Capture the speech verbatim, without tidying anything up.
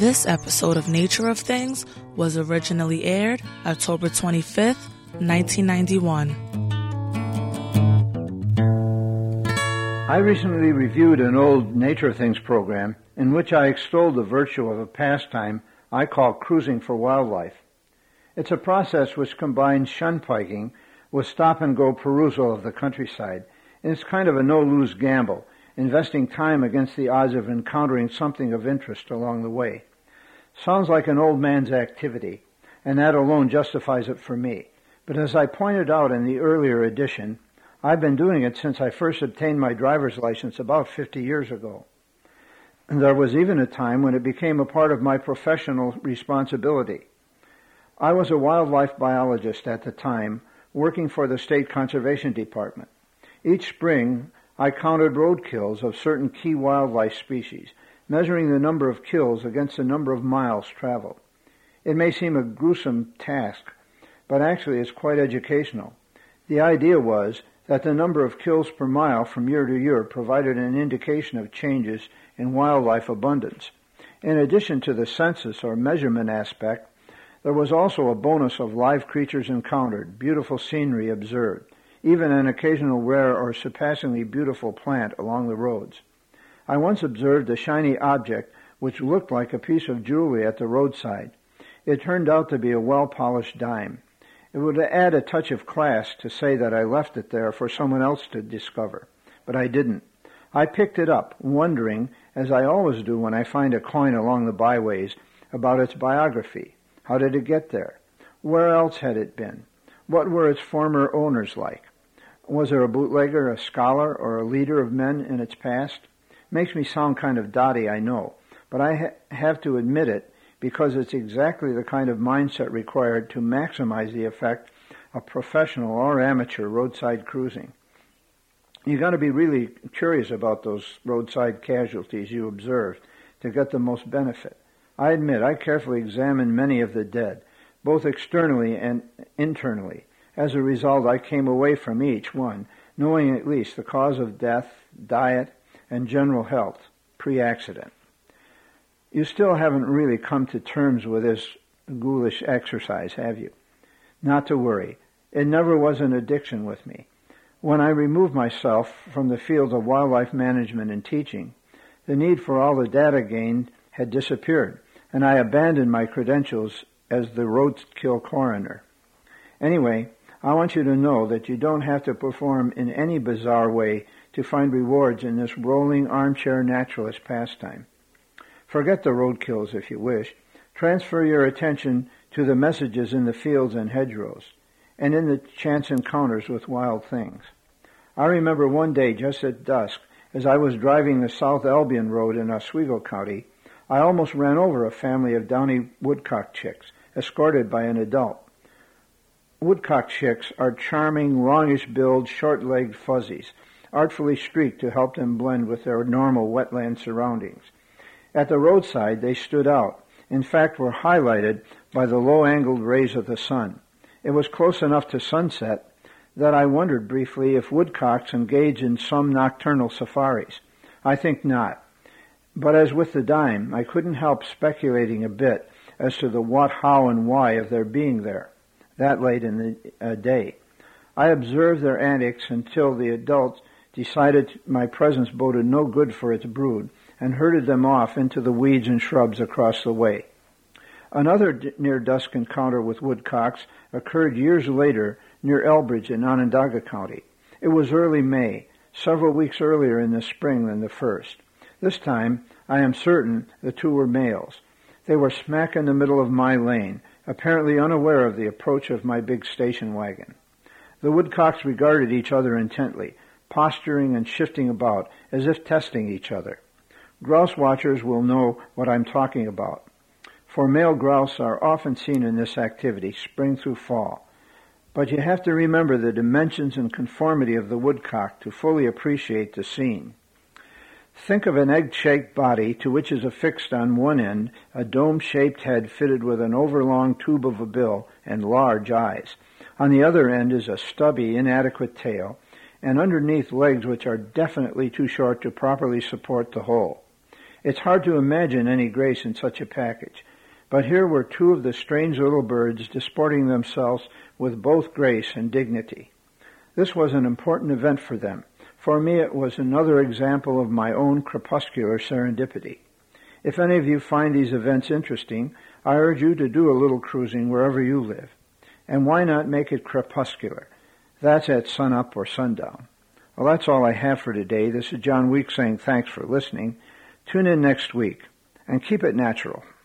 This episode of Nature of Things was originally aired October twenty-fifth, nineteen ninety-one. I recently reviewed an old Nature of Things program in which I extolled the virtue of a pastime I call cruising for wildlife. It's a process which combines shunpiking with stop-and-go perusal of the countryside, and it's kind of a no-lose gamble, investing time against the odds of encountering something of interest along the way. Sounds like an old man's activity, and that alone justifies it for me. But as I pointed out in the earlier edition, I've been doing it since I first obtained my driver's license about fifty years ago. And there was even a time when it became a part of my professional responsibility. I was a wildlife biologist at the time, working for the State Conservation Department. Each spring, I counted roadkills of certain key wildlife species, measuring the number of kills against the number of miles traveled. It may seem a gruesome task, but actually it's quite educational. The idea was that the number of kills per mile from year to year provided an indication of changes in wildlife abundance. In addition to the census or measurement aspect, there was also a bonus of live creatures encountered, beautiful scenery observed, even an occasional rare or surpassingly beautiful plant along the roads. I once observed a shiny object which looked like a piece of jewelry at the roadside. It turned out to be a well-polished dime. It would add a touch of class to say that I left it there for someone else to discover, but I didn't. I picked it up, wondering, as I always do when I find a coin along the byways, about its biography. How did it get there? Where else had it been? What were its former owners like? Was there a bootlegger, a scholar, or a leader of men in its past? Makes me sound kind of dotty, I know, but I ha- have to admit it because it's exactly the kind of mindset required to maximize the effect of professional or amateur roadside cruising. You got to be really curious about those roadside casualties you observed to get the most benefit. I admit I carefully examined many of the dead, both externally and internally. As a result, I came away from each one knowing at least the cause of death, diet, and general health, pre-accident. You still haven't really come to terms with this ghoulish exercise, have you? Not to worry. It never was an addiction with me. When I removed myself from the field of wildlife management and teaching, the need for all the data gained had disappeared, and I abandoned my credentials as the roadkill coroner. Anyway, I want you to know that you don't have to perform in any bizarre way to find rewards in this rolling armchair naturalist pastime. Forget the roadkills if you wish. Transfer your attention to the messages in the fields and hedgerows, and in the chance encounters with wild things. I remember one day just at dusk, as I was driving the South Albion Road in Oswego County, I almost ran over a family of downy woodcock chicks, escorted by an adult. Woodcock chicks are charming, longish-billed, short-legged fuzzies, artfully streaked to help them blend with their normal wetland surroundings. At the roadside, they stood out, in fact were highlighted by the low-angled rays of the sun. It was close enough to sunset that I wondered briefly if woodcocks engage in some nocturnal safaris. I think not. But as with the dime, I couldn't help speculating a bit as to the what, how, and why of their being there that late in the uh, day. I observed their antics until the adults decided my presence boded no good for its brood and herded them off into the weeds and shrubs across the way. Another d- near-dusk encounter with woodcocks occurred years later near Elbridge in Onondaga County. It was early May, several weeks earlier in the spring than the first. This time, I am certain the two were males. They were smack in the middle of my lane, apparently unaware of the approach of my big station wagon. The woodcocks regarded each other intently, posturing and shifting about as if testing each other. Grouse watchers will know what I'm talking about, for male grouse are often seen in this activity, spring through fall. But you have to remember the dimensions and conformity of the woodcock to fully appreciate the scene. Think of an egg-shaped body to which is affixed on one end a dome-shaped head fitted with an overlong tube of a bill and large eyes. On the other end is a stubby, inadequate tail, and underneath legs which are definitely too short to properly support the whole. It's hard to imagine any grace in such a package. But here were two of the strange little birds disporting themselves with both grace and dignity. This was an important event for them. For me, it was another example of my own crepuscular serendipity. If any of you find these events interesting, I urge you to do a little cruising wherever you live. And why not make it crepuscular? That's at sunup or sundown. Well, that's all I have for today. This is John Weeks saying thanks for listening. Tune in next week, and keep it natural.